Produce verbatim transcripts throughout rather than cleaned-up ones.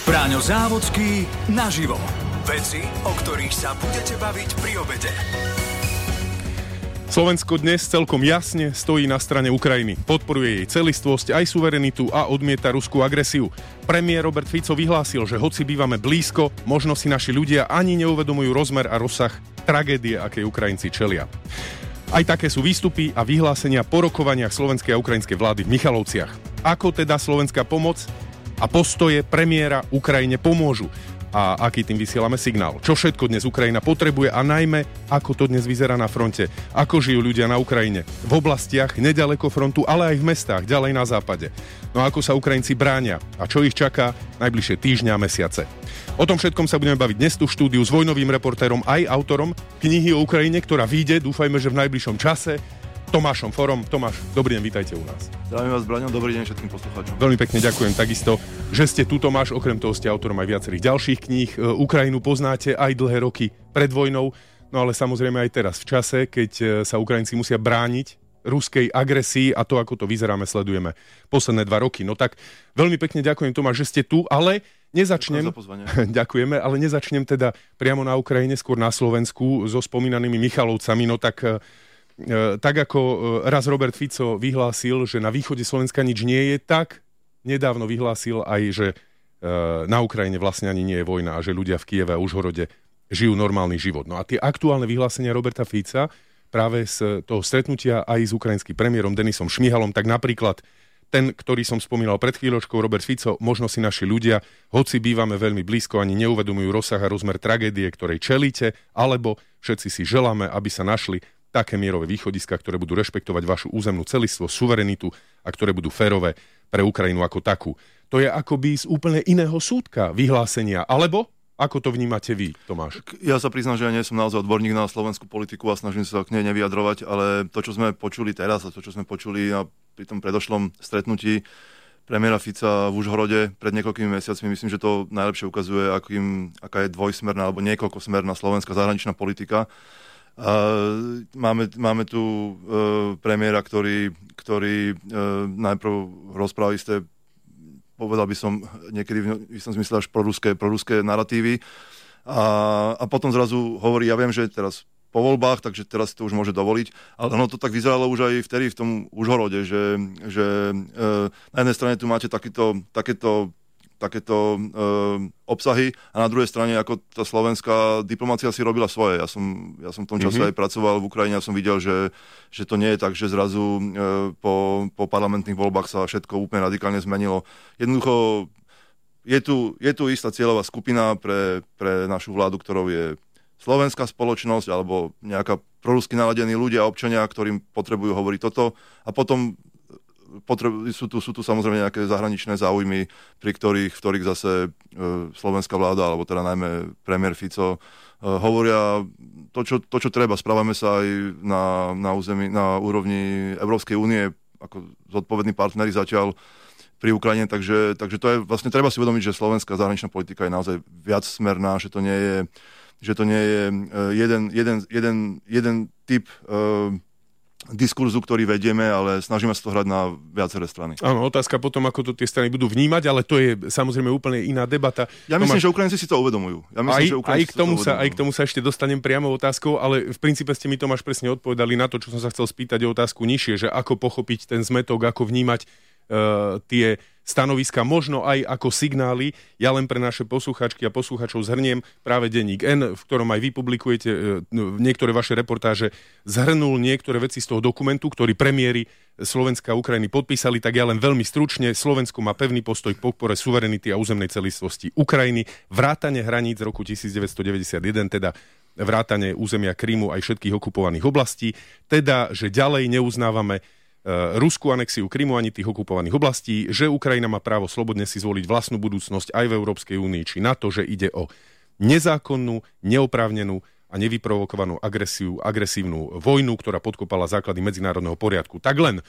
Bráňo Závodský naživo. Veci, o ktorých sa budete baviť pri obede. Slovensko dnes celkom jasne stojí na strane Ukrajiny. Podporuje jej celistvosť, aj suverenitu a odmieta ruskú agresiu. Premiér Robert Fico vyhlásil, že hoci bývame blízko, možno si naši ľudia ani neuvedomujú rozmer a rozsah tragédie, akej Ukrajinci čelia. Aj také sú výstupy a vyhlásenia po rokovaniach slovenskej a ukrajinskej vlády v Michalovciach. Ako teda slovenská pomoc a postoje premiéra Ukrajine pomôžu? A aký tým vysielame signál? Čo všetko dnes Ukrajina potrebuje a najmä, ako to dnes vyzerá na fronte? Ako žijú ľudia na Ukrajine? V oblastiach nedaleko frontu, ale aj v mestách, ďalej na západe. No a ako sa Ukrajinci bránia? A čo ich čaká najbližšie týždňa a mesiace? O tom všetkom sa budeme baviť dnes tu v štúdiu s vojnovým reportérom aj autorom knihy o Ukrajine, ktorá vyjde, dúfajme, že v najbližšom čase, Tomášom Forom. Tomáš, dobrý deň, vítajte u nás. Zdravím vás, Braňo, dobrý deň všetkým poslucháčom. Veľmi pekne ďakujem takisto, že ste tu, Tomáš. Okrem toho ste autorom aj viacerých ďalších kníh. Ukrajinu poznáte aj dlhé roky pred vojnou, no ale samozrejme aj teraz v čase, keď sa Ukrajinci musia brániť ruskej agresii a to, ako to vyzeráme, sledujeme posledné dva roky. No tak veľmi pekne ďakujem, Tomáš, že ste tu, ale nezačnem, ďakujeme, ale nezačnem teda priamo na Ukrajine, skôr na Slovensku so spomínanými Michalovcami. No tak tak ako raz Robert Fico vyhlásil, že na východe Slovenska nič nie je, tak nedávno vyhlásil aj, že na Ukrajine vlastne ani nie je vojna a že ľudia v Kieve a Užhorode žijú normálny život. No a tie aktuálne vyhlásenia Roberta Fica práve z toho stretnutia aj s ukrajinským premiérom Denisom Šmihalom, tak napríklad ten, ktorý som spomínal pred chvíľočkou, Robert Fico, možno si naši ľudia, hoci bývame veľmi blízko, ani neuvedomujú rozsah a rozmer tragédie, ktorej čelíte, alebo všetci si želáme, aby sa našli také mierové východiska, ktoré budú rešpektovať vašu územnú celistvosť, suverenitu a ktoré budú férové pre Ukrajinu ako takú. To je akoby z úplne iného súdka vyhlásenia. Alebo ako to vnímate vy, Tomáš? Ja sa priznám, že ja nie som naozaj odborník na slovenskú politiku a snažím sa k nej nevyjadrovať, ale to, čo sme počuli teraz a to, čo sme počuli na, pri tom predošlom stretnutí premiéra Fica v Užhorode pred niekoľkými mesiacmi, myslím, že to najlepšie ukazuje, akým, aká je dvojsmerná alebo niekoľkosmerná slovenská zahraničná politika. Uh, máme, máme tu uh, premiéra, ktorý, ktorý uh, najprv rozprával isté, povedal by som niekedy v istom zmysle až proruské, proruské naratívy a, a potom zrazu hovorí, ja viem, že teraz po voľbách, takže teraz si to už môže dovoliť, ale ono to tak vyzeralo už aj vtedy v tom Užhorode, že, že uh, na jednej strane tu máte takýto, takéto takéto e, obsahy a na druhej strane, ako tá slovenská diplomácia si robila svoje. Ja som, ja som v tom čase mm-hmm. aj pracoval v Ukrajine a som videl, že, že to nie je tak, že zrazu e, po, po parlamentných voľbách sa všetko úplne radikálne zmenilo. Jednoducho je tu, je tu istá cieľová skupina pre, pre našu vládu, ktorou je slovenská spoločnosť alebo nejaká prorusky naladení ľudia, občania, ktorým potrebujú hovoriť toto a potom Potrebu, sú, tu, sú tu samozrejme nejaké zahraničné záujmy, pri ktorých, v ktorých zase e, slovenská vláda, alebo teda najmä premiér Fico, e, hovoria to čo, to, čo treba. Správame sa aj na, na, území, na úrovni Európskej únie ako zodpovední partneri zatiaľ pri Ukrajine, takže, takže to je vlastne treba si uvedomiť, že slovenská zahraničná politika je naozaj viac smerná, že to nie je, že to nie je jeden, jeden, jeden, jeden typ e, diskurzu, ktorý vedieme, ale snažíme sa to hrať na viaceré strany. Áno, otázka potom, ako to tie strany budú vnímať, ale to je samozrejme úplne iná debata. Ja myslím, Tomáš, že Ukrajinci si to uvedomujú. Ja myslím, aj, že aj, k tomu sa, aj k tomu sa ešte dostanem priamo otázkou, ale v princípe ste mi, Tomáš, presne odpovedali na to, čo som sa chcel spýtať, o otázku nižšie, že ako pochopiť ten zmetok, ako vnímať uh, tie stanoviska, možno aj ako signály. Ja len pre naše posluchačky a posluchačov zhrniem práve denník N, v ktorom aj vy publikujete niektoré vaše reportáže, zhrnul niektoré veci z toho dokumentu, ktorý premiéri Slovenska a Ukrajiny podpísali, tak ja len veľmi stručne. Slovensko má pevný postoj k podpore suverenity a územnej celistvosti Ukrajiny, vrátane hraníc roku devätnásťstodeväťdesiatjeden, teda vrátane územia Krymu aj všetkých okupovaných oblastí, teda, že ďalej neuznávame ruskú anexiu Krymu ani tých okupovaných oblastí, že Ukrajina má právo slobodne si zvoliť vlastnú budúcnosť aj v Európskej únii, či na to, že ide o nezákonnú, neoprávnenú a nevyprovokovanú agresiu, agresívnu vojnu, ktorá podkopala základy medzinárodného poriadku. Tak len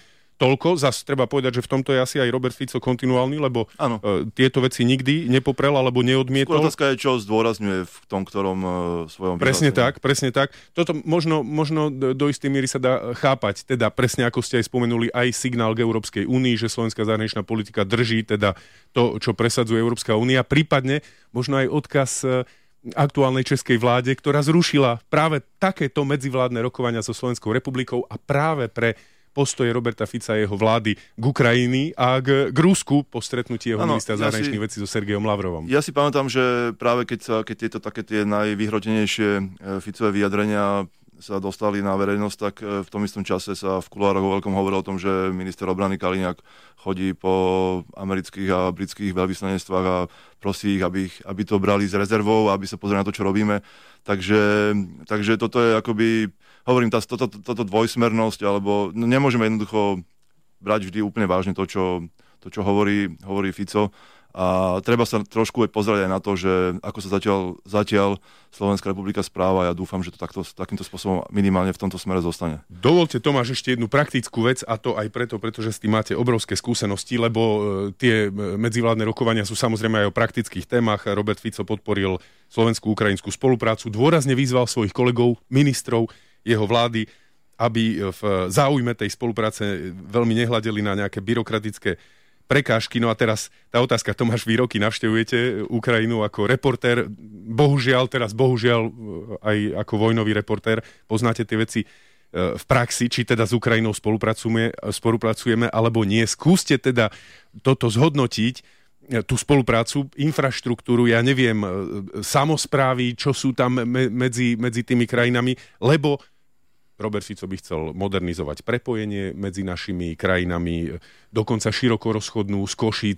toľko. Zas treba povedať, že v tomto je asi aj Robert Fico kontinuálny, lebo uh, tieto veci nikdy nepoprel alebo neodmietol. Skôr otázka je, čo zdôrazňuje v tom, ktorom uh, svojom Presne vyhlásení. tak, presne tak. Toto možno, možno do istej miery sa dá chápať, teda presne ako ste aj spomenuli, aj signál k Európskej únii, že slovenská zahraničná politika drží teda to, čo presadzuje Európska únia, prípadne možno aj odkaz aktuálnej českej vláde, ktorá zrušila práve takéto medzivládne rokovania so Slovenskou republikou a práve pre postoje Roberta Fica a jeho vlády k Ukrajiny a k, k Rusku po stretnutí jeho ano, ministra zahraničných ja vecí so Sergejom Lavrovom. Ja si pamätám, že práve keď, sa, keď tieto také tie najvyhrotenejšie Ficové vyjadrenia sa dostali na verejnosť, tak v tom istom čase sa v kuloároch vo veľkom hovorilo o tom, že minister obrany Kaliňák chodí po amerických a britských veľvyslanectvách a prosí ich, aby, ich, aby to brali s rezervou, aby sa pozreli na to, čo robíme. Takže, takže toto je akoby, hovorím, tá, toto, toto dvojsmernosť, alebo no, nemôžeme jednoducho brať vždy úplne vážne to, čo, to, čo hovorí, hovorí Fico. A treba sa trošku pozrieť aj na to, že ako sa zatiaľ, zatiaľ Slovenská republika správa. Ja dúfam, že to takto, takýmto spôsobom minimálne v tomto smere zostane. Dovolte, Tomáš, ešte jednu praktickú vec, a to aj preto, pretože s tým máte obrovské skúsenosti, lebo tie medzivládne rokovania sú samozrejme aj o praktických témach. Robert Fico podporil slovenskú-ukrajinskú spoluprácu, dôrazne vyzval svojich kolegov, ministrov jeho vlády, aby v záujme tej spolupráce veľmi nehľadeli na nejaké byrokratické prekážky. No a teraz tá otázka, Tomáš, vy roky navštevujete Ukrajinu ako reportér, bohužiaľ, teraz bohužiaľ aj ako vojnový reportér, poznáte tie veci v praxi, či teda s Ukrajinou spolupracujeme, spolupracujeme alebo nie. Skúste teda toto zhodnotiť, tú spoluprácu, infraštruktúru, ja neviem, samosprávy, čo sú tam medzi, medzi tými krajinami, lebo Robert Fico by chcel modernizovať prepojenie medzi našimi krajinami, dokonca široko rozchodnú z Košíc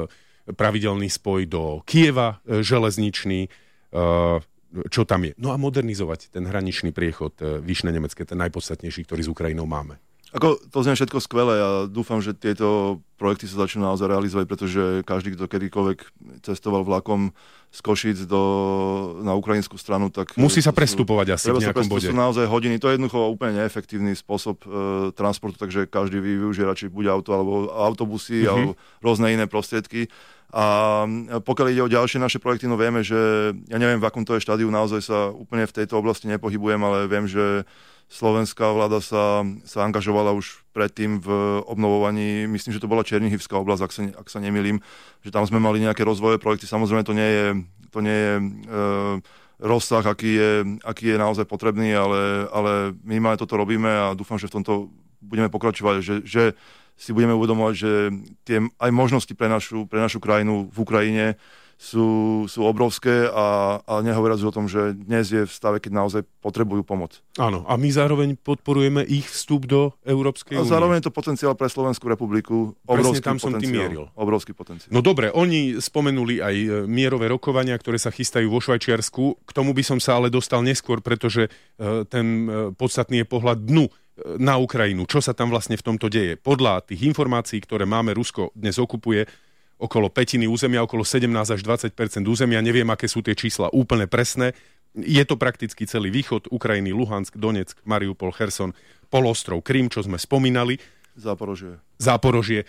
pravidelný spoj do Kieva železničný, čo tam je. No a modernizovať ten hraničný priechod Vyšné Nemecké, ten najpodstatnejší, ktorý s Ukrajinou máme. Ako, to znie všetko skvelé a dúfam, že tieto projekty sa začnú naozaj realizovať, pretože každý, kto kedykoľvek cestoval vlakom z Košíc do, na ukrajinskú stranu, tak... Musí sa prestupovať asi v nejakom bode. To sú naozaj hodiny, to je jednoducho úplne neefektívny spôsob e, transportu, takže každý využije radšej buď auto, alebo autobusy, mm-hmm. alebo rôzne iné prostriedky. A pokiaľ ide o ďalšie naše projekty, no vieme, že ja neviem, v akom to je štádiu, naozaj sa úplne v tejto oblasti nepohybujem, ale viem, že slovenská vláda sa, sa angažovala už predtým v obnovovaní, myslím, že to bola Černihivská oblasť, ak sa, ak sa nemýlim, že tam sme mali nejaké rozvojové projekty. Samozrejme, to nie je, to nie je e, rozsah, aký je, aký je naozaj potrebný, ale, ale minimálne toto robíme a dúfam, že v tomto budeme pokračovať, že, že si budeme uvedomovať, že tie aj možnosti pre našu, pre našu krajinu v Ukrajine sú, sú obrovské a, a nehovoriac o tom, že dnes je v stave, keď naozaj potrebujú pomoc. Áno, a my zároveň podporujeme ich vstup do Európskej únie. A zároveň je to potenciál pre Slovenskú republiku. Obrovský tam som potenciál, tým mieril. Obrovský potenciál. No dobre, oni spomenuli aj mierové rokovania, ktoré sa chystajú vo Švajčiarsku. K tomu by som sa ale dostal neskôr, pretože ten podstatný je pohľad dnu na Ukrajinu. Čo sa tam vlastne v tomto deje? Podľa tých informácií, ktoré máme, Rusko dnes okupuje okolo pätiny územia, okolo sedemnásť až dvadsať percent územia. Neviem, aké sú tie čísla úplne presné. Je to prakticky celý východ Ukrajiny, Luhansk, Donetsk, Mariupol, Cherson, polostrov Krym, čo sme spomínali. Záporožie. Záporožie.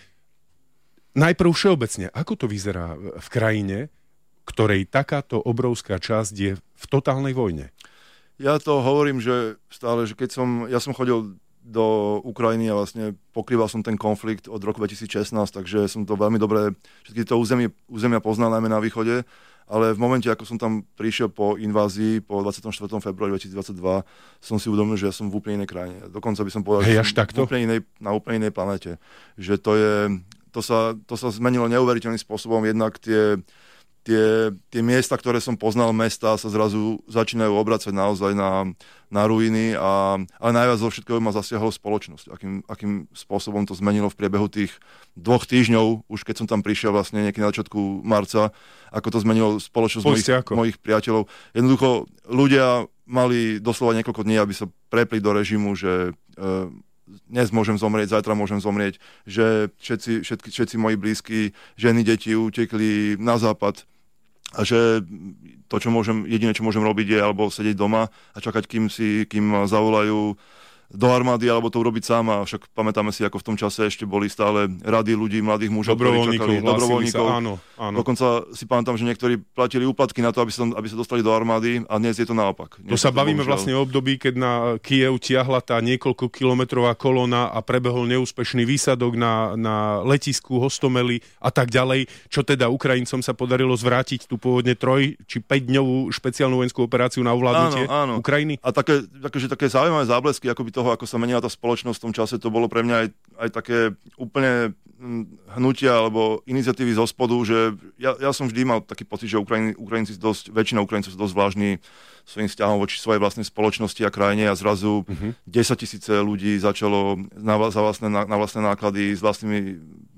Najprv všeobecne, ako to vyzerá v krajine, ktorej takáto obrovská časť je v totálnej vojne? Ja to hovorím, že stále, že keď som, ja som chodil do Ukrajiny a vlastne pokrýval som ten konflikt od roku dvetisícšestnásť, takže som to veľmi dobre, všetky to územie, územia poznal najmä na východe, ale v momente, ako som tam prišiel po invázii, po dvadsiateho štvrtého februára dvetisícdvadsaťdva, som si uvedomil, že ja som v úplne inej krajine. Dokonca by som povedal, Hej, že až som takto? Úplne inej, na úplne inej planete. Že to je, to sa, to sa zmenilo neuveriteľným spôsobom, jednak tie Tie, tie miesta, ktoré som poznal, mesta sa zrazu začínajú obracať naozaj na, na ruiny, a, ale najviac zo všetkého ma zasiahlo spoločnosť. Akým, akým spôsobom to zmenilo v priebehu tých dvoch týždňov, už keď som tam prišiel vlastne niekedy na začiatku marca, ako to zmenilo spoločnosť mojich, mojich priateľov. Jednoducho ľudia mali doslova niekoľko dní, aby sa prepli do režimu, že e, dnes môžem zomrieť, zajtra môžem zomrieť, že všetci, všetci, všetci moji blízki, ženy, deti utekli na západ a že to, čo môžem, jediné, čo môžem robiť, je alebo sedieť doma a čakať, kým, si, kým zavolajú do armády alebo to urobiť sám a však pamätáme si, ako v tom čase ešte boli stále rady ľudí, mladých mužov, ktorí čakali dobrovoľníkov. Sa, áno, áno. Dokonca si pamätám, že niektorí platili úplatky na to, aby sa, aby sa dostali do armády a dnes je to naopak. To sa bavíme bohužiaľ vlastne o období, keď na Kyjev tiahla tá niekoľko kilometrová kolóna a prebehol neúspešný výsadok na, na letisku Hostomeli a tak ďalej, čo teda Ukrajincom sa podarilo zvrátiť tú pôvodne troj či päťdňovú špeciálnu vojenskú operáciu na ovládnutie áno, áno. Ukrajiny. A také, také, že také zaujímavé záblesky akoby toho, ako sa menila tá spoločnosť v tom čase, to bolo pre mňa aj, aj také úplne hnutia alebo iniciatívy zo spodu, že ja, ja som vždy mal taký pocit, že Ukrajin, Ukrajinci dosť, väčšina Ukrajincov sú dosť vážni svojím vzťahom voči svojej vlastnej spoločnosti a krajine a zrazu uh-huh. desaťtisíce ľudí začalo na, za vlastné, na, na vlastné náklady s vlastnými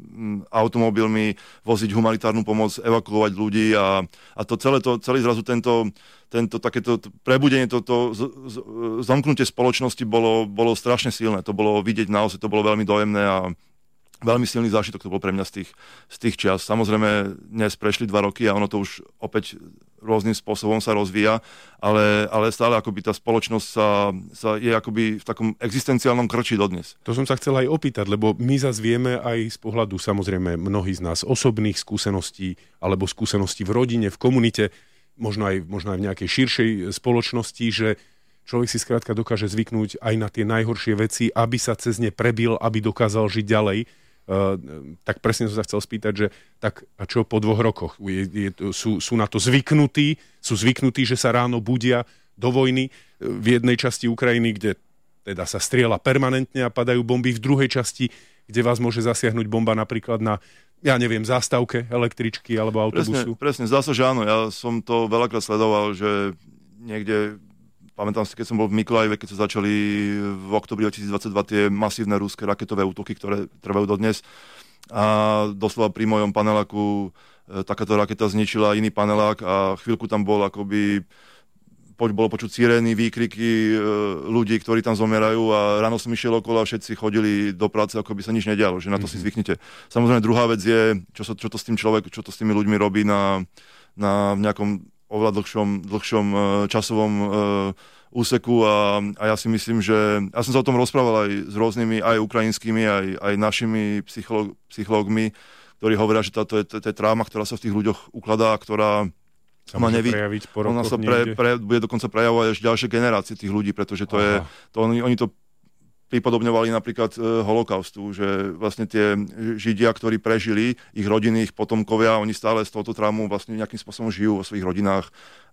automobilmi voziť humanitárnu pomoc, evakuovať ľudí a, a to celé, to, celý zrazu tento, tento takéto prebudenie, toto z, z, zamknutie spoločnosti bolo, bolo strašne silné. To bolo vidieť naozaj, to bolo veľmi dojemné a veľmi silný zážitok to bol pre mňa z tých, z tých čias. Samozrejme, dnes prešli dva roky a ono to už opäť rôznym spôsobom sa rozvíja, ale, ale stále akoby tá spoločnosť sa, sa je akoby v takom existenciálnom krči dodnes. To som sa chcel aj opýtať, lebo my zase vieme aj z pohľadu samozrejme mnohí z nás osobných skúseností alebo skúseností v rodine, v komunite, možno aj, možno aj v nejakej širšej spoločnosti, že človek si skrátka dokáže zvyknúť aj na tie najhoršie veci, aby sa cez ne prebil, aby dokázal žiť ďalej. Uh, tak presne som sa chcel spýtať, že tak a čo po dvoch rokoch? Je, je, sú, sú na to zvyknutí? Sú zvyknutí, že sa ráno budia do vojny v jednej časti Ukrajiny, kde teda sa strieľa permanentne a padajú bomby, v druhej časti, kde vás môže zasiahnuť bomba napríklad na, ja neviem, zástavke električky alebo autobusu? Presne, presne, zdá sa, že áno. Ja som to veľakrát sledoval, že niekde pamätám si, keď som bol v Mykolajve, keď sa začali v októbri dvetisícdvadsaťdva tie masívne ruské raketové útoky, ktoré trvajú dodnes. A doslova pri mojom paneláku takáto raketa zničila iný panelák a chvíľku tam bol akoby bolo počuť sirény, výkriky ľudí, ktorí tam zomierajú a ráno som išiel okolo a všetci chodili do práce, ako by sa nič nedialo, že na to mm-hmm. si zvyknite. Samozrejme druhá vec je, čo, sa, čo to s tým človek, čo to s tými ľuďmi robí na, na nejakom oveľa dlhšom, dlhšom uh, časovom uh, úseku a, a ja si myslím, že ja som sa o tom rozprával aj s rôznymi, aj ukrajinskými, aj, aj našimi psycholog, psychológmi, ktorí hovoria, že táto je, to je tráma, ktorá sa v tých ľuďoch ukladá, ktorá sa môže neví, prejaviť po rokoch ona sa pre, pre, bude dokonca prejavovať až ďalšie generácie tých ľudí, pretože to Aha. je, to oni, oni to pripodobňovali napríklad e, holokaustu, že vlastne tie Židia, ktorí prežili, ich rodiny, ich potomkovia, oni stále z tohoto traumu vlastne nejakým spôsobom žijú vo svojich rodinách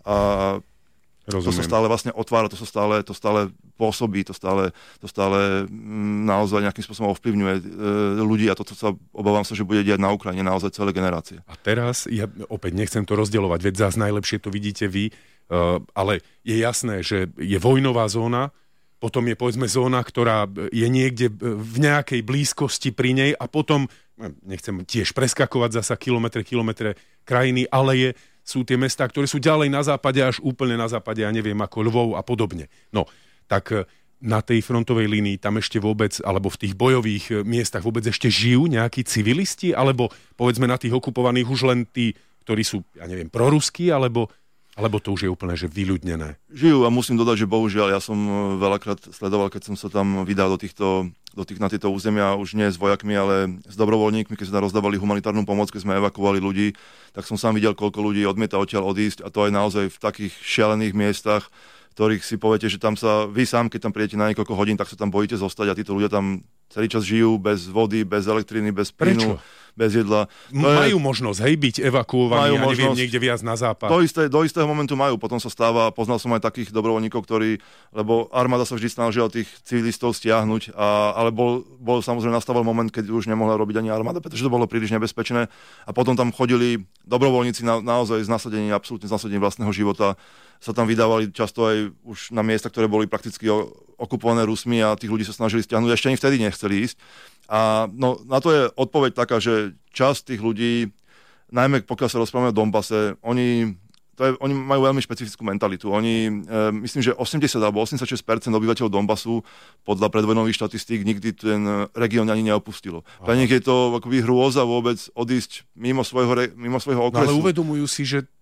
a Rozumiem. To sa stále vlastne otvára, to sa stále, to stále pôsobí, to stále, to stále m, naozaj nejakým spôsobom ovplyvňuje e, ľudí a toto sa obávam sa, že bude diať na Ukrajine naozaj celé generácie. A teraz, ja opäť nechcem to rozdielovať, veď zás najlepšie to vidíte vy, uh, ale je jasné, že je vojnová zóna, potom je povedzme zóna, ktorá je niekde v nejakej blízkosti pri nej a potom, nechcem tiež preskakovať zasa kilometre, kilometre krajiny, ale je sú tie mestá, ktoré sú ďalej na západe, až úplne na západe, ja neviem, ako Lvov a podobne. No, tak na tej frontovej línii tam ešte vôbec, alebo v tých bojových miestach vôbec ešte žijú nejakí civilisti, alebo povedzme na tých okupovaných už len tí, ktorí sú, ja neviem, proruskí, alebo, alebo to už je úplne, že vyľudnené? Žijú a musím dodať, že bohužiaľ, ja som veľakrát sledoval, keď som sa tam vydal do týchto do tých, na tieto územia už nie s vojakmi, ale s dobrovoľníkmi, keď sa rozdávali humanitárnu pomoc, keď sme evakuovali ľudí, tak som sám videl, koľko ľudí odmieta odtiaľ odísť a to aj naozaj v takých šialených miestach, ktorých si poviete, že tam sa, vy sám, keď tam prídete na niekoľko hodín, tak sa tam bojíte zostať a títo ľudia tam celý čas žijú bez vody, bez elektriny, bez plynu, bez jedla. To majú je... možnosť, hej, byť evakuovaní, ja neviem, niekde viac na západ. Do, isté, do istého momentu majú, potom sa stáva, poznal som aj takých dobrovoľníkov, ktorí, lebo armáda sa vždy snažila tých civilistov stiahnuť, a, ale bol, bol samozrejme nastavil moment, keď už nemohla robiť ani armáda, pretože to bolo príliš nebezpečné a potom tam chodili dobrovoľníci na, naozaj z nasadení, absolútne z nasadení vlastného života, sa tam vydávali často aj už na miesta, ktoré boli prakticky okupované Rusmi a tých ľudí sa snažili stiahnuť, ešte ani vtedy nechceli ísť. A no, na to je odpoveď taká, že časť tých ľudí, najmä pokiaľ sa rozprávame o Donbase, oni, to je, oni majú veľmi špecifickú mentalitu. Oni, e, myslím, že osemdesiat alebo osemdesiatšesť percent obyvateľov Donbasu podľa predvojnových štatistík nikdy ten región ani neopustilo. Pre nich je to akoby hrôza vôbec odísť mimo svojho, re, mimo svojho okresu. No, ale uvedomujú si, že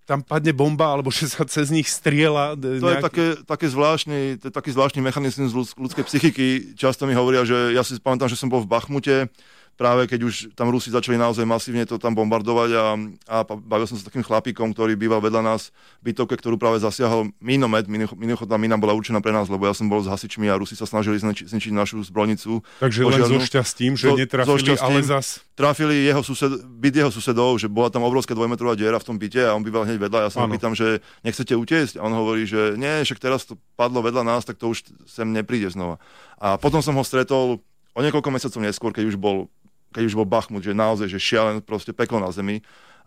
tam padne bomba, alebo že sa cez nich strieľa. To nejak... je také, také zvláštny, to je taký zvláštny mechanizmus ľudskej psychiky. Často mi hovoria, že ja si pamätám, že som bol v Bachmute, práve keď už tam Rusi začali naozaj masívne to tam bombardovať a, a bavil som sa s takým chlapíkom, ktorý býval vedľa nás v bytovke, ktorú práve zasiahol minomet, minochodná mina bola určená pre nás, lebo ja som bol s hasičmi a Rusi sa snažili zničiť našu zbrojnicu. Takže požiarnu. Len so šťastím, že so, netrafili, so ale zas... Trafili jeho sused, byt jeho susedov, že bola tam obrovská dvojmetrová diera v tom byte a on býval hneď vedľa. Ja sa ho pýtam, že nechcete utiecť? A on hovorí, že nie, však teraz to padlo vedľa nás, tak to už sem nepríde znova. A potom som ho stretol o niekoľko mesiacov neskôr, keď už bol keď už bol Bachmut, že naozaj, že šialené proste peklo na zemi.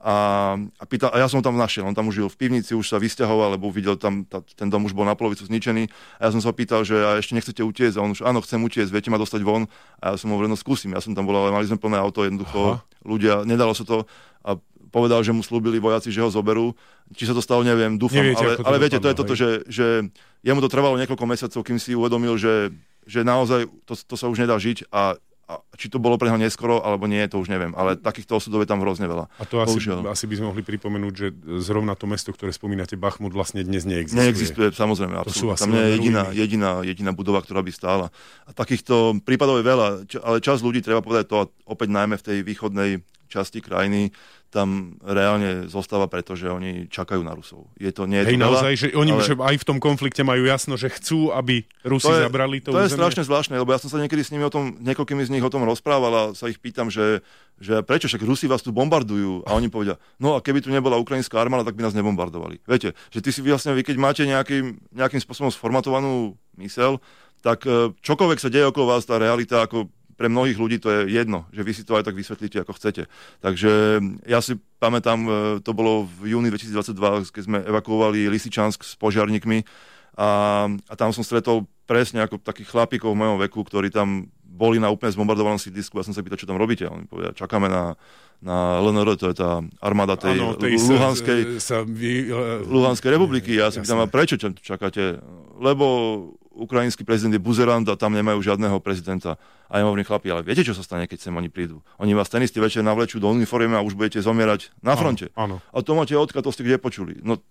A, a, pýtal, a ja som ho tam našiel, on tam už žil v pivnici, už sa vysťahoval, lebo videl tam, tá, ten dom už bol na polovicu zničený. A ja som sa pýtal, že a ešte nechcete utiecť? A on už, áno, chcem utiecť, viete ma dostať von? A ja som hovoril, no skúsim, ja som tam bol, ale mali sme plné auto, jednoducho, aha, ľudia, nedalo sa to. A povedal, že mu slúbili vojaci, že ho zoberú. Či sa to stalo, neviem, dúfam. Neviete, ale, ale viete, to je toto, že, že jemu to trvalo niekoľko mesiacov, kým si uvedomil, že, že naozaj to, to sa už nedá žiť a A či to bolo pre neho neskoro, alebo nie, to už neviem. Ale takýchto osudov je tam hrozne veľa. A to asi, asi by sme mohli pripomenúť, že zrovna to mesto, ktoré spomínate, Bachmut, vlastne dnes neexistuje. Neexistuje, samozrejme. Absolútne. Tam nie je jediná, jediná, jediná budova, ktorá by stála. A takýchto prípadov je veľa, ale časť ľudí, treba povedať to, opäť najmä v tej východnej časti krajiny, tam reálne zostáva, pretože oni čakajú na Rusov. Je to, nie je to Hej, veľa, naozaj, že oni ale... že aj v tom konflikte majú jasno, že chcú, aby Rusi to je, zabrali to To územie. je strašne zvláštne, lebo ja som sa niekedy s nimi o tom, niekoľkými z nich o tom rozprával a sa ich pýtam, že, že prečo, však Rusi vás tu bombardujú a oni povedia, no a keby tu nebola ukrajinská armáda, tak by nás nebombardovali. Viete, že ty si vlastne, vy keď máte nejakým, nejakým spôsobom sformatovanú myseľ, tak čokoľvek sa deje okolo vás, tá realita ako pre mnohých ľudí to je jedno, že vy si to aj tak vysvetlíte, ako chcete. Takže ja si pamätám, to bolo v júni dvetisícdvadsaťdva, keď sme evakuovali Lysyčansk s požiarníkmi a, a tam som stretol presne ako takých chlapíkov v mojom veku, ktorí tam boli na úplne zbombardovanom sídlisku. Ja som sa pýtal, čo tam robíte. A oni povedali, čakáme na, na el en er, to je tá armáda tej, ano, tej Luhanskej, sa, sa vy, uh, Luhanskej republiky. Ja sa pýtam, a prečo čakáte? Lebo ukrajinský prezident je buzerant a tam nemajú žiadneho prezidenta. A ja hovorím, chlapi, ale viete, čo sa stane, keď sem oni prídu? Oni vás ten istý večer navlečú do uniformy a už budete zomierať na fronte. Áno, áno. A to máte odkiaľ, to ste kde počuli. No,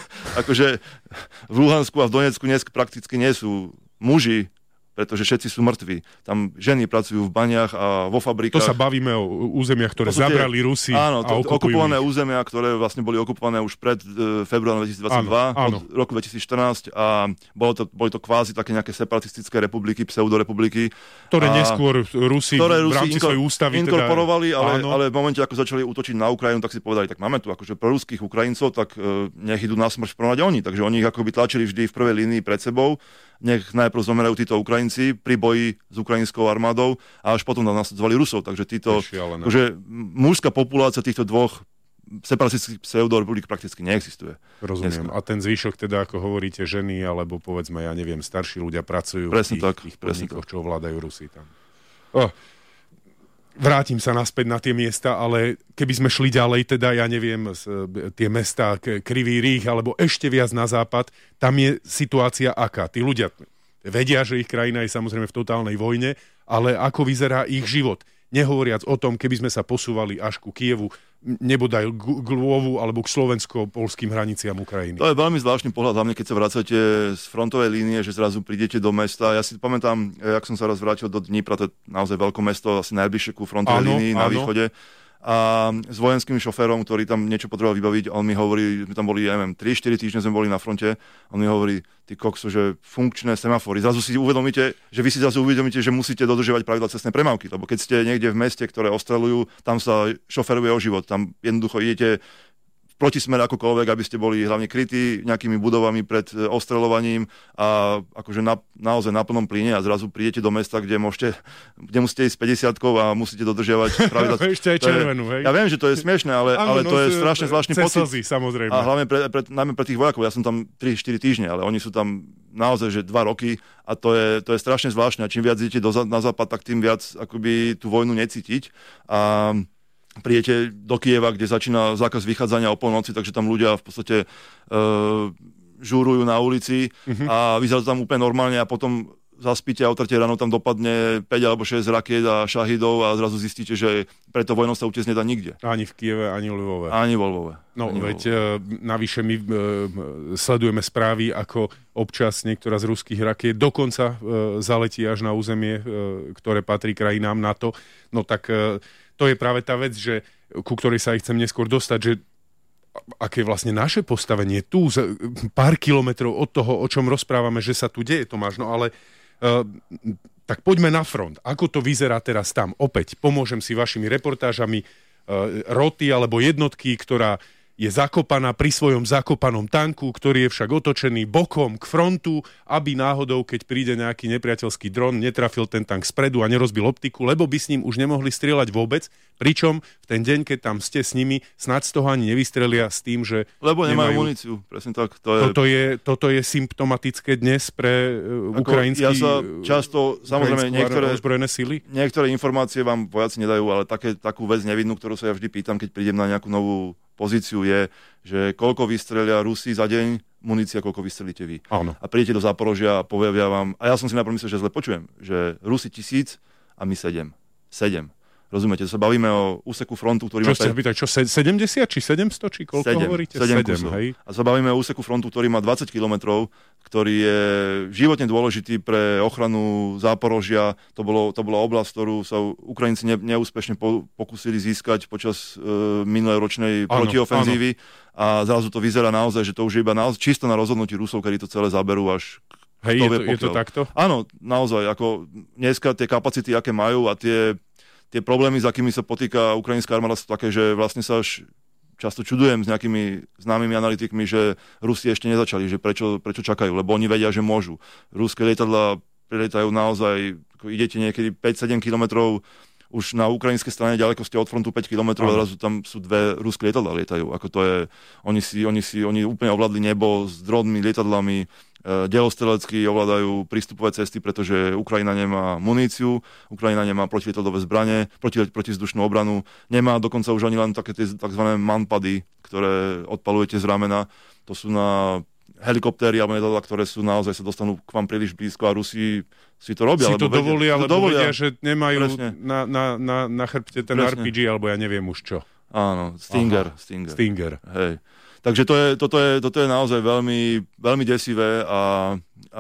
akože v Luhansku a v Donecku dnes prakticky nie sú muži, pretože všetci sú mŕtvi. Tam ženy pracujú v baniach a vo fabrikách. To sa bavíme o územiach, ktoré tie, zabrali Rusi áno, to, a okupujú okupované ich. územia, ktoré vlastne boli okupované už pred uh, februárom dvetisícdvadsaťdva, áno, áno. Od roku dvetisícštrnásť a bolo to, boli to kvázi také nejaké separatistické republiky, pseudorepubliky. Ktoré a, neskôr Rusi ktoré v rámci svojej ústavy inkorporovali, teda, ale, ale v momente, ako začali útočiť na Ukrajinu, tak si povedali, tak máme tu akože proruských Ukrajincov, tak uh, nech idú na smrť v prvom rade oni. Takže oni ich akoby tlačili vždy v prvej línii pred sebou. Nech najprv zomerajú títo Ukrajinci pri boji s ukrajinskou armádou a až potom nasadzovali Rusov. Takže títo, že mužská populácia týchto dvoch separatistických pseudorepublik prakticky neexistuje. Rozumiem. Dneska. A ten zvyšok teda, ako hovoríte, ženy, alebo povedzme, ja neviem, starší ľudia pracujú presne v tých, tak, tých podnikoch, čo ovládajú Rusi tam. Oh. Vrátim sa naspäť na tie miesta, ale keby sme šli ďalej, teda ja neviem, tie mestá Krivý Rih, alebo ešte viac na západ, tam je situácia aká? Tí ľudia vedia, že ich krajina je samozrejme v totálnej vojne, ale ako vyzerá ich život? Nehovoriac o tom, keby sme sa posúvali až ku Kievu, nebodaj k Lvovu alebo k slovensko-polským hraniciam Ukrajiny. To je veľmi zvláštny pohľad, hlavne keď sa vracate z frontovej línie, že zrazu prídete do mesta. Ja si pamätám, jak som sa raz vrátil do Dnipra, to je naozaj veľké mesto, asi najbližšie ku frontovej áno, línii áno. na východe. A s vojenským šoférom, ktorý tam niečo potreboval vybaviť, on mi hovorí, my tam boli, ja neviem, tri štyri týždne sme boli na fronte, on mi hovorí, ty kokso, že funkčné semafory. Zrazu si uvedomíte, že vy si zrazu uvedomíte, že musíte dodržiavať pravidlá cestnej premávky, lebo keď ste niekde v meste, ktoré ostreľujú, tam sa šoferuje o život, tam jednoducho idete protismer akokoľvek, aby ste boli hlavne krytí nejakými budovami pred ostreľovaním a akože na, naozaj na plnom plyne a zrazu prídete do mesta, kde môžete, kde musíte ísť päťdesiatkou a musíte dodržiavať pravidlá. Ešte aj červenú, hej? Ja viem, že to je smiešné, ale, ano, ale to no, je strašne zvláštny pocit. Slzy, samozrejme. A hlavne pre, pre, najmä pre tých vojakov. Ja som tam tri štyri týždne, ale oni sú tam naozaj, že dva roky a to je, to je strašne zvláštne. A čím viac idete do, na západ, tak tým viac akoby tú vojnu necítiť. A príjete do Kieva, kde začína zákaz vychádzania o polnoci, takže tam ľudia v podstate e, žúrujú na ulici uh-huh. a vyzerá to tam úplne normálne a potom zaspíte a o tretej ráno tam dopadne päť alebo šesť rakiet a šahidov a zrazu zistíte, že preto vojnou sa utiecť nedá nikde. Ani v Kieve, ani v Lvove. Ani vo Lvove. No ani veď Lvove. Navyše my uh, sledujeme správy, ako občas niektorá z ruských rakiet dokonca uh, zaletí až na územie, uh, ktoré patrí krajinám NATO. No tak uh, to je práve tá vec, že, ku ktorej sa aj chcem neskôr dostať, že aké vlastne naše postavenie tu, pár kilometrov od toho, o čom rozprávame, že sa tu deje, Tomáš, no ale uh, tak poďme na front. Ako to vyzerá teraz tam? Opäť pomôžem si vašimi reportážami uh, roty alebo jednotky, ktorá je zakopaná pri svojom zakopanom tanku, ktorý je však otočený bokom k frontu, aby náhodou, keď príde nejaký nepriateľský dron, netrafil ten tank spredu a nerozbil optiku, lebo by s ním už nemohli strieľať vôbec. Pričom v ten deň, keď tam ste s nimi, snáď z toho ani nevystrelia s tým, že lebo nemajú nemajú muníciu, presne tak. To je... Toto, je, toto je symptomatické dnes pre uh, ukrajinský... Ja sa často, samozrejme, niektoré, ozbrojené sily? Niektoré informácie vám vojaci nedajú, ale také, takú vec nevidnú, ktorú sa ja vždy pýtam, keď prídem na nejakú novú pozíciu, je, že koľko vystrelia Rusi za deň, munícia, koľko vystrelíte vy. Áno. A prídete do Záporožia a poviem vám, a ja som si najprv myslel, že zle počujem, že Rusi tisíc a my sedem. Sedem. Rozumiete, to sa bavíme o úseku frontu, ktorý čo má... Čo ste pýtať, čo sedemdesiat, či sedemsto, či koľko sedem, hovoríte? sedem sedem, kusov. hej? A sa bavíme o úseku frontu, ktorý má dvadsať kilometrov, ktorý je životne dôležitý pre ochranu Záporožia. To, bolo, to bola oblasť, ktorú sa Ukrajinci ne, neúspešne po, pokúsili získať počas e, minulej ročnej áno, protiofenzívy. Áno. A zrazu to vyzerá naozaj, že to už je iba naozaj, čisto na rozhodnutí Rusov, ktorí to celé zaberú až... Hej, je to, je to takto? Áno, naozaj. Ako dneska tie kapacity, aké majú a tie... Tie problémy, s akými sa potýka ukrajinská armáda, sú také, že vlastne sa až často čudujem s nejakými známymi analytikmi, že Rusi ešte nezačali, že prečo, prečo čakajú, lebo oni vedia, že môžu. Ruské lietadlá prilietajú naozaj, idete niekedy päť sedem kilometrov už na ukrajinskej strane, ďaleko ste od frontu päť kilometrov, a zrazu tam sú dve ruské lietadlá lietajú. Ako to je, oni si, oni si, oni úplne ovládli nebo s dronmi, lietadlami, delostrelecky ovládajú prístupové cesty, pretože Ukrajina nemá muníciu, Ukrajina nemá protilietadlové zbrane, proti, protizdušnú obranu, nemá dokonca už ani len také tie tzv. Manpady, ktoré odpalujete z ramena. To sú na helikoptéry alebo lietadlá, ktoré sú naozaj sa dostanú k vám príliš blízko a Rusi si to robia. Si to vedia, dovolia, to lebo dovolia. vedia, že nemajú na, na, na, na chrbte ten Presne. er pé gé, alebo ja neviem už čo. Áno, Stinger. Stinger. Stinger. Hej. Takže to je, toto, je, toto je naozaj veľmi, veľmi desivé a, a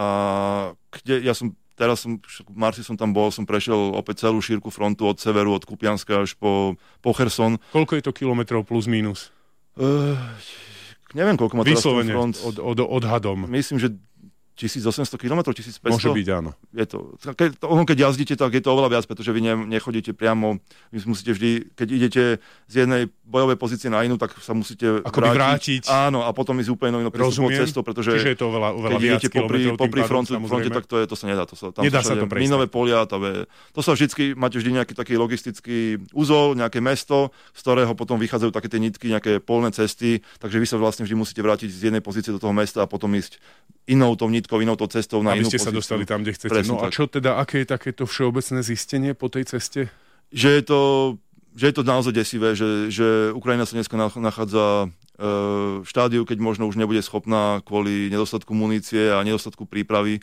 kde, ja som teraz som, v marci som tam bol, som prešiel opäť celú šírku frontu od severu, od Kupianska až po, po Cherson. Koľko je to kilometrov plus mínus? Uh, neviem, koľko má teraz ten front. Od, od, odhadom. Myslím, že tisícosemsto kilometrov, tisícpäťsto. Môže byť, áno. Je to, keď, keď jazdíte, tak je to oveľa viac, pretože vy ne, nechodíte priamo, vy musíte vždy, keď idete z jednej bojovej pozície na inú, tak sa musíte Akoby vrátiť. vrátiť. Áno, a potom ísť úplne novým prístupom cestou, pretože čiže je to oveľa, oveľa keď viac idete popri, popri frontu, fronte, tak to, je, to sa nedá. To sa, tam nedá sa to prejsť. Minové polia, to, je, to sa vždycky, máte vždy nejaký taký logistický úzol, nejaké mesto, z ktorého potom vychádzajú také tie nitky, nejaké polné cesty, takže vy sa vlastne vždy musíte vrátiť z jednej pozície do toho mesta a potom ísť inou tou nitkou, inou tou cestou na aby inú ste pozíciu. sa dostali tam, kde chcete. Presne no a tak. čo teda, aké je takéto všeobecné zistenie po tej ceste? Že je to, že je to naozaj desivé, že, že Ukrajina sa dneska nachádza v štádiu, keď možno už nebude schopná kvôli nedostatku munície a nedostatku prípravy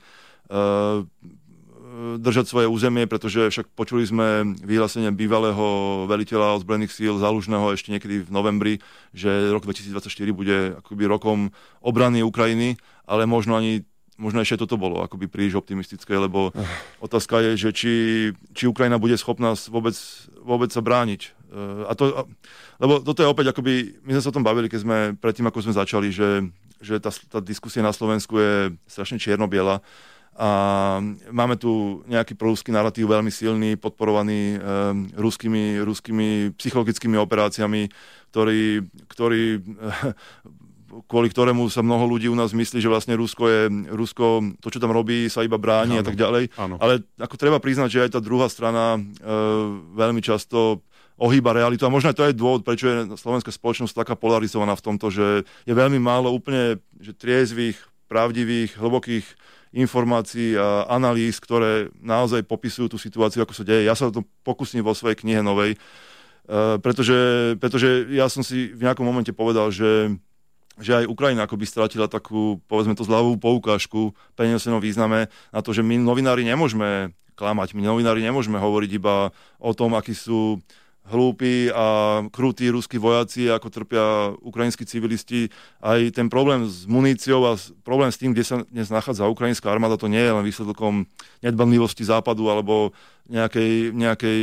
držať svoje územie, pretože však počuli sme vyhlásenie bývalého veliteľa ozbrojených síl Zalužného ešte niekedy v novembri, že rok dvetisícdvadsaťštyri bude akoby rokom obrany Ukrajiny, ale možno ani možno ešte toto bolo akoby príliš optimistické, lebo otázka je, že či, či Ukrajina bude schopná vôbec, vôbec sa brániť. A to, lebo toto je opäť akoby, my sme sa o tom bavili, keď sme predtým, ako sme začali, že, že tá, tá diskusia na Slovensku je strašne čierno-biela a máme tu nejaký proruský narratív veľmi silný, podporovaný um, ruskými, ruskými psychologickými operáciami, ktorý, ktorý kvôli ktorému sa mnoho ľudí u nás myslí, že vlastne Rusko je, Rusko, to, čo tam robí, sa iba bráni áno, a tak ďalej. Áno. Ale ako treba priznať, že aj tá druhá strana e, veľmi často ohýba realitu. A možno to je dôvod, prečo je slovenská spoločnosť taká polarizovaná v tomto, že je veľmi málo úplne že triezvých, pravdivých, hlbokých informácií a analýz, ktoré naozaj popisujú tú situáciu, ako sa deje. Ja sa to pokúsim vo svojej knihe novej, e, pretože, pretože ja som si v nejakom momente povedal, že že aj Ukrajina akoby stratila takú, povedzme to, zľavovú poukážku v prenesenom význame na to, že my novinári nemôžeme klamať, my novinári nemôžeme hovoriť iba o tom, akí sú hlúpi a krutí ruskí vojaci, ako trpia ukrajinskí civilisti. Aj ten problém s muníciou a problém s tým, kde sa dnes nachádza ukrajinská armáda, to nie je len výsledkom nedbanlivosti západu alebo nejakej, nejakej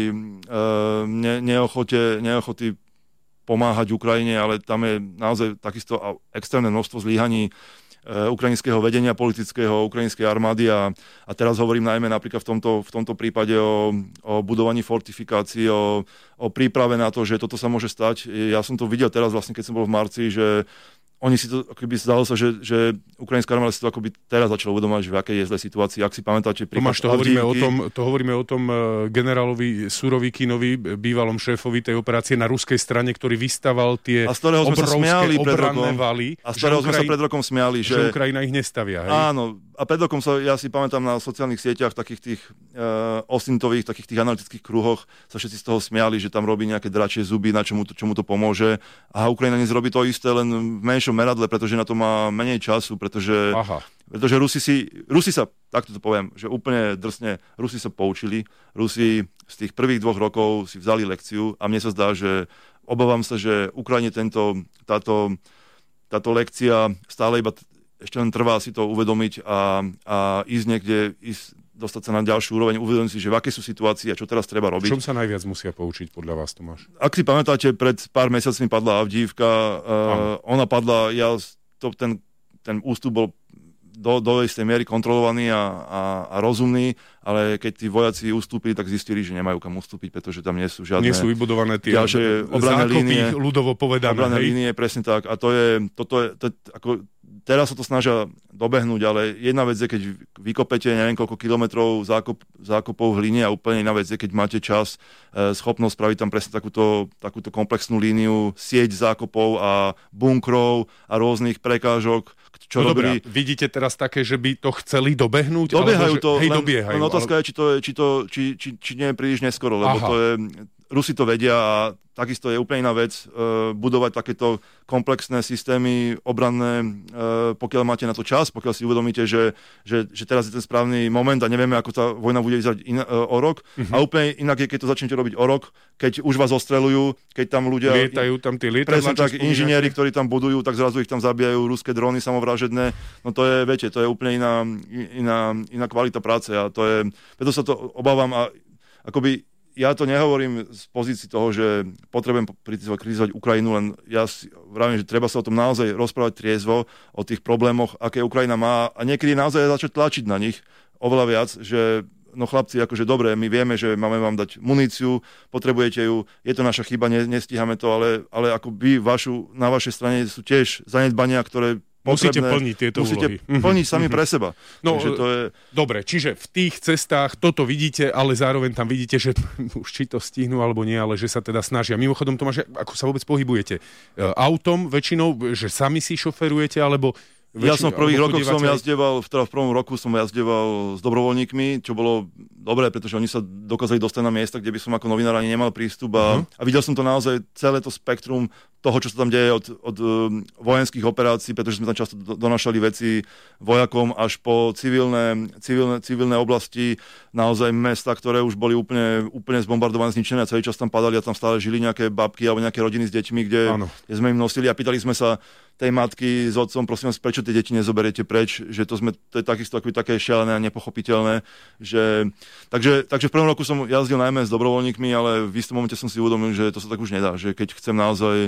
uh, ne, neochote, neochoty pomáhať Ukrajine, ale tam je naozaj takisto extrémne množstvo zlyhaní ukrajinského vedenia politického, ukrajinskej armády a, a teraz hovorím najmä napríklad v tomto, v tomto prípade o, o budovaní fortifikácií, o, o príprave na to, že toto sa môže stať. Ja som to videl teraz vlastne, keď som bol v marci, že oni si to, akoby zdalo sa, že, že ukrajinská armáda si to akoby teraz začala uvedomať, že v akej je zlej situácii. Ak si pamätáte príklad Tomáš, to hovoríme o tom, to hovoríme o tom generálovi Surovikinovi, bývalom šéfovi tej operácie na ruskej strane, ktorý vystaval tie a z ktorého sme sa smiali pred rokom, valy, a z ktorého sme sa pred rokom smiali, že, že Ukrajina ich nestavia. Hej? Áno, a pred rokom sa, ja si pamätám na sociálnych sieťach, takých tých uh, osintových, takých tých analytických kruhoch sa všetci z toho smiali, že tam robí nejaké dračie zuby, na čomu to, čomu to pomôže. A Ukrajina dnes robí to isté, len v menšom meradle, pretože na to má menej času, pretože, pretože Rusi si, Rusi sa, takto to poviem, že úplne drsne, Rusi sa poučili, Rusi z tých prvých dvoch rokov si vzali lekciu a mne sa zdá, že obávam sa, že Ukrajine tento, táto, táto lekcia stále iba ešte len trvá si to uvedomiť a, a ísť niekde, ísť, dostať sa na ďalšiu úroveň, uvedomiť si, že v akej sú situácii a čo teraz treba robiť. V čom sa najviac musia poučiť podľa vás, Tomáš? Ak si pamätáte, pred pár mesiacmi padla Avdívka, uh, ona padla, ja to, ten, ten ústup bol do, do istej miery kontrolovaný a, a, a rozumný, ale keď tí vojaci ustúpili, tak zistili, že nemajú kam ustúpiť, pretože tam nie sú žiadne... Nie sú vybudované tie obranné línie, ľudovo povedané. Obranné línie, presne tak. A to je, toto je, to je ako, teraz sa to snažia dobehnúť, ale jedna vec je, keď vykopete neviem koľko kilometrov zákop, zákopov v hlíne a úplne iná vec je, keď máte čas, e, schopnosť spraviť tam presne takúto, takúto komplexnú líniu, sieť zákopov a bunkrov a rôznych prekážok. Čo no robili... dobrá, vidíte teraz také, že by to chceli dobehnúť? Dobiehajú alebo, to, že, hej, len, dobiehajú, len otázka ale... je, či, to je, či, to, či, či, či nie je príliš neskoro, lebo Aha. to je... Rusi to vedia a takisto je úplne iná vec uh, budovať takéto komplexné systémy obranné, uh, pokiaľ máte na to čas, pokiaľ si uvedomíte, že, že, že teraz je ten správny moment a nevieme, ako tá vojna bude vyzerať in, uh, o rok. Uh-huh. A úplne inak je, keď to začnete robiť o rok, keď už vás ostreľujú, keď tam ľudia... Lietajú tam tie lietadlá. Presne tak, inžinieri, ktorí tam budujú, tak zrazu ich tam zabíjajú ruské dróny samovražedné. No to je, viete, to je úplne iná, iná, iná kvalita práce a to je... Preto sa to obávam a akoby ja to nehovorím z pozícii toho, že potrebujem kritizovať Ukrajinu, len ja si vravím, že treba sa o tom naozaj rozprávať triezvo, o tých problémoch, aké Ukrajina má a niekedy naozaj začať tlačiť na nich oveľa viac, že no chlapci, akože dobre, my vieme, že máme vám dať muníciu, potrebujete ju, je to naša chyba, ne, nestíhame to, ale, ale ako vy vašu, na vašej strane sú tiež zanedbania, ktoré musíte potrebné, plniť tieto musíte úlohy. Musíte plniť sami pre seba. No, to je... Dobre, čiže v tých cestách toto vidíte, ale zároveň tam vidíte, že už či to stihnú alebo nie, ale že sa teda snažia. Mimochodom, Tomáš, ako sa vôbec pohybujete? Autom väčšinou, že sami si šoferujete, alebo... Väčšinou, ja som v prvých rokoch som aj... jazdeval, teda v prvom roku som jazdeval s dobrovoľníkmi, čo bolo dobré, pretože oni sa dokázali dostať na miesta, kde by som ako novinár ani nemal prístup a, uh-huh. a videl som to naozaj celé to spektrum toho, čo sa tam deje od, od um, vojenských operácií, pretože sme tam často do, donašali veci vojakom až po civilné, civilné, civilné oblasti, naozaj mesta, ktoré už boli úplne, úplne zbombardované, zničené a celý čas tam padali a tam stále žili nejaké babky alebo nejaké rodiny s deťmi, kde, kde sme im nosili a pýtali sme sa tej matky s otcom, prosím vás, prečo tie deti nezoberiete preč, že to, sme, to je takisto akoby také šialené a nepochopiteľné, že... Takže, takže v prvom roku som jazdil najmä s dobrovoľníkmi, ale v istom momente som si uvedomil, že to sa tak už nedá, že keď chcem naozaj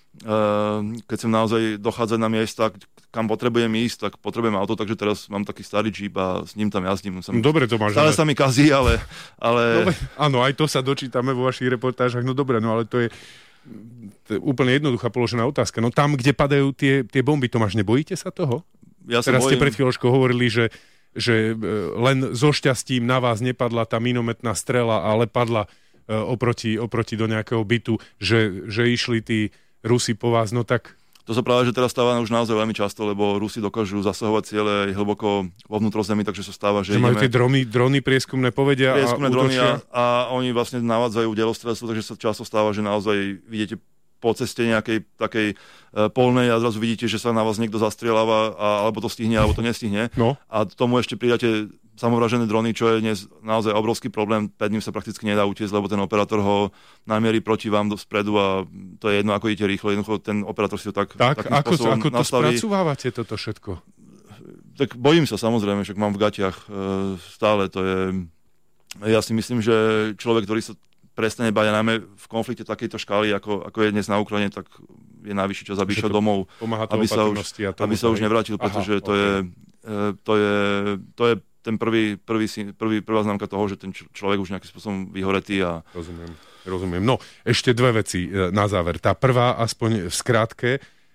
Uh, keď chcem naozaj dochádzať na miesta, kam potrebujem ísť, tak potrebujem auto, takže teraz mám taký starý Jeep a s ním tam jazdím. Som... Dobre to máš. Stále ale... sa mi kazí, ale... ale... Dobre, áno, aj to sa dočítame vo vašich reportážach. No dobre, no ale to je, to je úplne jednoduchá položená otázka. No tam, kde padajú tie, tie bomby, Tomáš, nebojíte sa toho? Ja sa teraz bojím. Ste pred chvíľočkou hovorili, že, že len so šťastím na vás nepadla tá minometná strela, ale padla uh, oproti, oproti do nejakého bytu, že, že išli tí Rusi po vás, no tak... To sa práve, že teraz stáva už naozaj veľmi často, lebo Rusi dokážu zasahovať ciele aj hlboko vo vnútrozemí, takže sa stáva, že, že majú ideme... tie drony, drony prieskumné povedia prieskumné a drony útočia. A, a oni vlastne navádzajú delostrelstvo, takže sa často stáva, že naozaj vidíte po ceste nejakej takej uh, polnej a zrazu vidíte, že sa na vás niekto zastrieľava a, alebo to stihne, alebo to nestihne. No. A tomu ešte pridáte samovražené drony, čo je dnes naozaj obrovský problém. Pred ním sa prakticky nedá utiecť, lebo ten operátor ho namierí proti vám do spredu a to je jedno, ako idete rýchlo. Jednoducho ten operátor si to tak, tak takým ako, spôsobom ako to nastaví. spracovávate toto všetko? Tak bojím sa samozrejme, však mám v gatiach uh, stále. To je... Ja si myslím, že človek, ktorý sa prestane bať, najmä v konflikte takejto škály, ako, ako je dnes na Ukrajine, tak je najvyšší čas, aby išiel domov, aby sa, už, aby sa už nevrátil, pretože Aha, to, okay. je, to, je, to je ten prvý, prvý, prvý, prvá známka toho, že ten človek už nejakým spôsobom vyhoretý. A... Rozumiem, rozumiem. No, ešte dve veci na záver. Tá prvá, aspoň v skratke,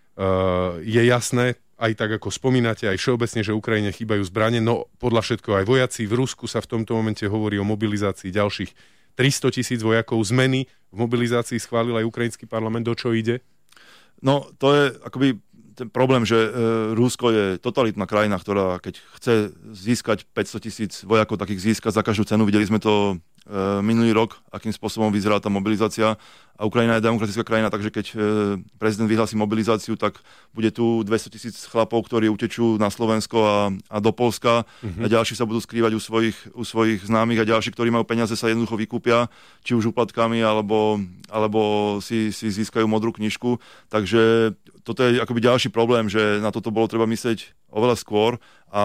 je jasné, aj tak ako spomínate, aj všeobecne, že Ukrajine chýbajú zbrane, no podľa všetko aj vojaci. V Rusku sa v tomto momente hovorí o mobilizácii ďalších tristotisíc vojakov. Zmeny v mobilizácii schválil aj ukrajinský parlament. Do čo ide? No, to je akoby ten problém, že e, Rusko je totalitná krajina, ktorá keď chce získať päťsto tisíc vojakov, tak ich získa za každú cenu. Videli sme to e, minulý rok, akým spôsobom vyzerá tá mobilizácia. A Ukrajina je demokratická krajina, takže keď e, prezident vyhlási mobilizáciu, tak bude tu dvesto tisíc chlapov, ktorí utečú na Slovensko a, a do Poľska. Mm-hmm. A ďalší sa budú skrývať u svojich, u svojich známych a ďalší, ktorí majú peniaze, sa jednoducho vykúpia, či už úplatkami, alebo, alebo si, si získajú modrú knižku. Takže toto je akoby ďalší problém, že na toto bolo treba myslieť oveľa skôr a,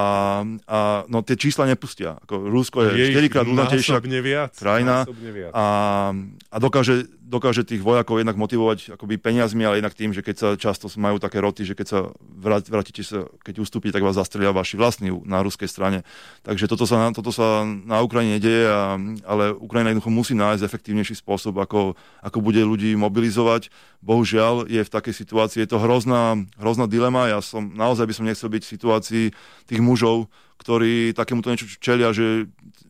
a no, tie čísla nepustia. Ako Rusko je štyrikrát ľudnatejšia krajina viac. a, a dokáže, dokáže tých vojakov jednak motivovať akoby peniazmi, ale jednak tým, že keď sa často majú také roty, že keď sa vrátite sa, keď ustúpite, tak vás zastrelia vaši vlastní na ruskej strane. Takže toto sa, toto sa na Ukrajine deje, a, ale Ukrajina jednoducho musí nájsť efektívnejší spôsob, ako, ako bude ľudí mobilizovať. Bohužiaľ je v takej situácii, je to hrozná, hrozná dilema. Ja som, naozaj by som nechcel byť v situácii tých mužov, ktorí takémuto niečo čelia, že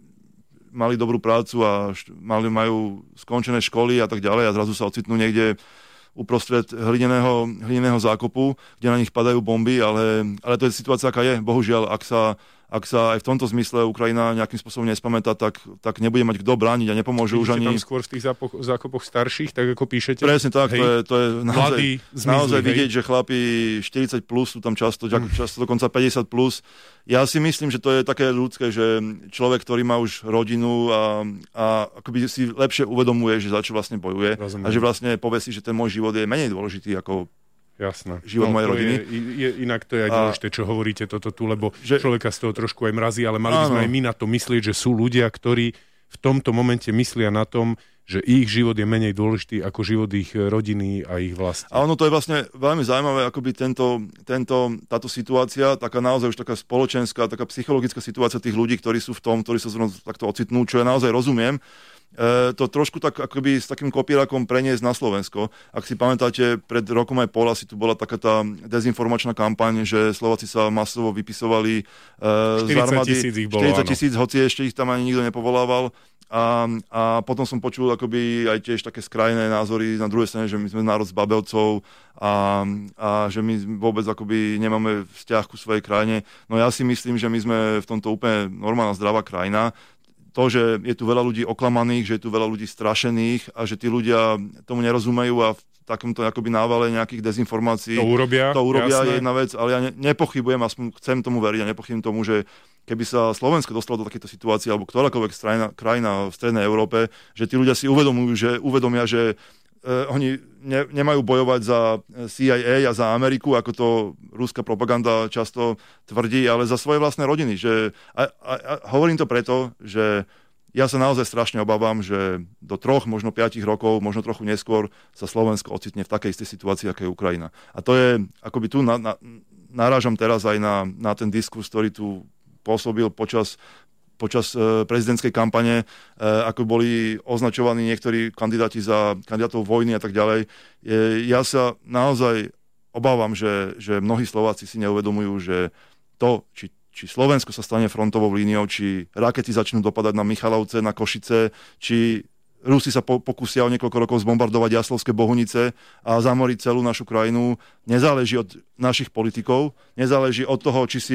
mali dobrú prácu a mali, majú skončené školy a tak ďalej a zrazu sa ocitnú niekde uprostred hlineného, hlineného zákopu, kde na nich padajú bomby, ale, ale to je situácia, aká je. Bohužiaľ, ak sa, ak sa aj v tomto zmysle Ukrajina nejakým spôsobom nespamätá, tak, tak nebude mať kto brániť a nepomôže už ani... tam skôr v tých zápoch, zákopoch starších, tak ako píšete? Presne tak, hej, to je, to je naozaj, mladí, zmizli, naozaj hej. vidieť, že chlapi štyridsať plus sú tam často, mm. často dokonca päťdesiat plus. Ja si myslím, že to je také ľudské, že človek, ktorý má už rodinu a, a akoby si lepšie uvedomuje, že za čo vlastne bojuje. Rozumiem. A že vlastne povie si, že ten môj život je menej dôležitý ako Jasné. život no, mojej rodiny. Je, je, inak to je aj dôležité, čo hovoríte toto tu, lebo že, človeka z toho trošku aj mrazí, ale mali by sme aj my na to myslieť, že sú ľudia, ktorí v tomto momente myslia na tom, že ich život je menej dôležitý ako život ich rodiny a ich vlastní. A ono to je vlastne veľmi zaujímavé, akoby tento, tento, táto situácia, taká naozaj už taká spoločenská, taká psychologická situácia tých ľudí, ktorí sú v tom, ktorí sa zrovna takto ocitnú, čo ja naozaj rozumiem, e, to trošku tak akoby s takým kopírakom preniesť na Slovensko. Ak si pamätáte, pred rokom aj pol asi tu bola taká tá dezinformačná kampaň, že Slováci sa masovo vypisovali e, z armády. štyridsať tisíc, hoci ešte ich tam ani nikto nepovolával. A, a potom som počul akoby aj tiež také skrajné názory na druhej strane, že my sme národ z babelcov a, a že my vôbec akoby nemáme vzťah ku svojej krajine. No ja si myslím, že my sme v tomto úplne normálna, zdravá krajina. To, že je tu veľa ľudí oklamaných, že je tu veľa ľudí strašených a že tí ľudia tomu nerozumejú a v takomto akoby návale nejakých dezinformácií to urobia, to urobia je jasné. jedna vec, ale ja ne, nepochybujem, aspoň chcem tomu veriť a nepochybujem tomu, že keby sa Slovensko dostalo do takéto situácie alebo ktorákoľvek krajina, krajina v strednej Európe, že tí ľudia si uvedomujú, že uvedomia, že uh, oni ne, nemajú bojovať za C I A a za Ameriku, ako to ruská propaganda často tvrdí, ale za svoje vlastné rodiny. Že, a, a, a hovorím to preto, že ja sa naozaj strašne obávam, že do troch, možno piatich rokov, možno trochu neskôr sa Slovensko ocitne v takej istej situácii, ako je Ukrajina. A to je, akoby tu na, na, narážam teraz aj na, na ten diskurs, ktorý tu pôsobil počas, počas e, prezidentskej kampane, e, ako boli označovaní niektorí kandidáti za kandidátov vojny a tak ďalej. E, ja sa naozaj obávam, že, že mnohí Slováci si neuvedomujú, že to, či či Slovensko sa stane frontovou líniou, či rakety začnú dopadať na Michalovce, na Košice, či Rusi sa po- pokúsia o niekoľko rokov zbombardovať Jaslovské Bohunice a zamoriť celú našu krajinu. Nezáleží od našich politikov, nezáleží od toho, či si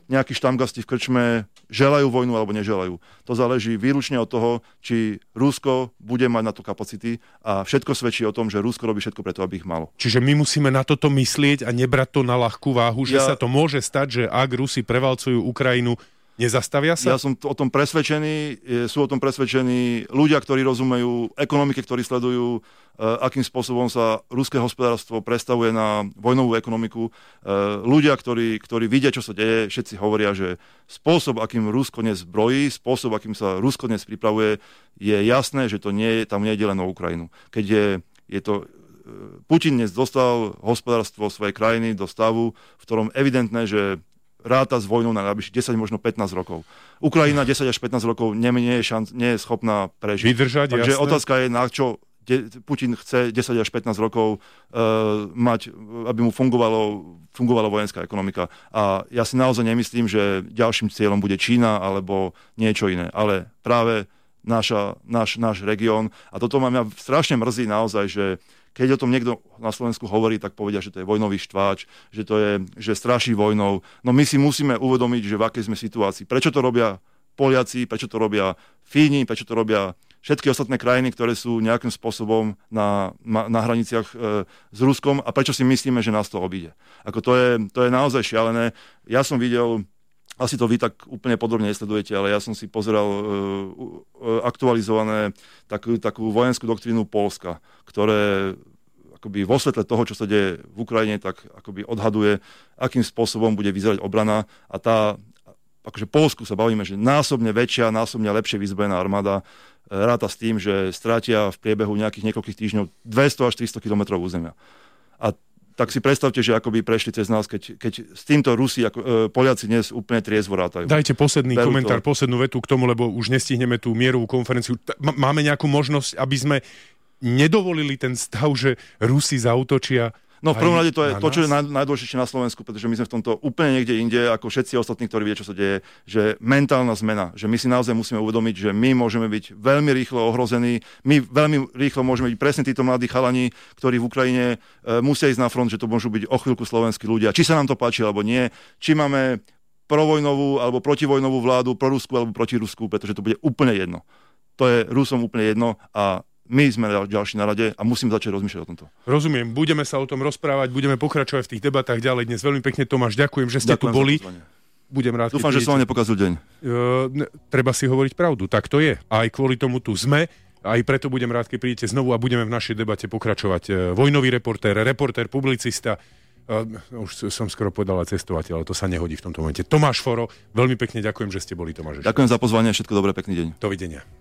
nejakí štamgasti v krčme želajú vojnu alebo neželajú. To záleží výlučne od toho, či Rusko bude mať na to kapacity a všetko svedčí o tom, že Rusko robí všetko preto, aby ich malo. Čiže my musíme na toto myslieť a nebrať to na ľahkú váhu, že ja... sa to môže stať, že ak Rusi prevalcujú Ukrajinu, nezastavia sa? Ja som o tom presvedčený, sú o tom presvedčení ľudia, ktorí rozumejú ekonomike, ktorí sledujú, akým spôsobom sa ruské hospodárstvo prestavuje na vojnovú ekonomiku. Ľudia, ktorí, ktorí vidia, čo sa deje, všetci hovoria, že spôsob, akým Rusko dnes zbrojí, spôsob, akým sa Rusko dnes pripravuje, je jasné, že to nie, tam nie je len o Ukrajinu. Keď je, je to... Putin dnes dostal hospodárstvo svojej krajiny do stavu, v ktorom evidentné, že ráta s vojnou na najbližších desať, možno pätnásť rokov. Ukrajina desať až pätnásť rokov nie, nie, je, šanc, nie je schopná prežiť. Vydržať, Takže jasné. Otázka je, na čo de, Putin chce desať až pätnásť rokov uh, mať, aby mu fungovalo, fungovala vojenská ekonomika. A ja si naozaj nemyslím, že ďalším cieľom bude Čína alebo niečo iné. Ale práve naša, náš, náš región. A toto ma mňa strašne mrzí naozaj, že keď o tom niekto na Slovensku hovorí, tak povedia, že to je vojnový štváč, že to je, že straší vojnou. No my si musíme uvedomiť, že v akej sme situácii. Prečo to robia Poliaci, prečo to robia Fíni, prečo to robia všetky ostatné krajiny, ktoré sú nejakým spôsobom na, na hraniciach e, s Ruskom a prečo si myslíme, že nás to obíde. Ako to je, to je naozaj šialené. Ja som videl, asi to vy tak úplne podrobne nesledujete, ale ja som si pozeral e, e, aktualizované takú, takú vojenskú doktrínu Poľska, ktoré akoby vo svetle toho, čo sa deje v Ukrajine, tak akoby odhaduje, akým spôsobom bude vyzerať obrana a tá, akože Poľsku sa bavíme, že násobne väčšia, násobne lepšie vyzbrojená armáda ráta s tým, že strátia v priebehu nejakých niekoľkých týždňov dvesto až tristo kilometrov územia. A tak si predstavte, že akoby prešli cez nás, keď, keď s týmto Rusi, ako, e, Poliaci dnes úplne triezvo rátajú. Dajte posledný Berú komentár, to. poslednú vetu k tomu, lebo už nestihneme tú mierovú konferenciu. Máme nejakú možnosť, aby sme nedovolili ten stav, že Rusi zaútočia? No v prvom rade to je to, čo je nás? naj, najdôležitejšie na Slovensku, pretože my sme v tomto úplne niekde inde, ako všetci ostatní, ktorí vedia, čo sa deje, že mentálna zmena, že my si naozaj musíme uvedomiť, že my môžeme byť veľmi rýchlo ohrození, my veľmi rýchlo môžeme byť presne títo mladí chalani, ktorí v Ukrajine e, musia ísť na front, že to môžu byť o chvíľku slovenskí ľudia. Či sa nám to páči alebo nie, či máme provojnovú alebo protivojnovú vládu, proruskú alebo protiruskú, pretože to bude úplne jedno. To je Rusom úplne jedno a my sme ďalší na rade a musím začať rozmýšľať o tomto. Rozumiem, budeme sa o tom rozprávať, budeme pokračovať v tých debatách ďalej. Dnes veľmi pekne, Tomáš, ďakujem, že ste ďakujem tu boli. Budem rád, Dúfam, že som vám nepokazil deň. Uh, treba si hovoriť pravdu, tak to je. Aj kvôli tomu tu sme, aj preto budem rád, keď prídete znovu a budeme v našej debate pokračovať. Uh, vojnový reportér, reportér, publicista, uh, už som skoro povedal aj cestovateľ, ale to sa nehodí v tomto momente. Tomáš Foro, veľmi pekne ďakujem, že ste boli, Tomáš. Ďakujem za pozvanie, všetko dobré, pekný deň. Dovidenia.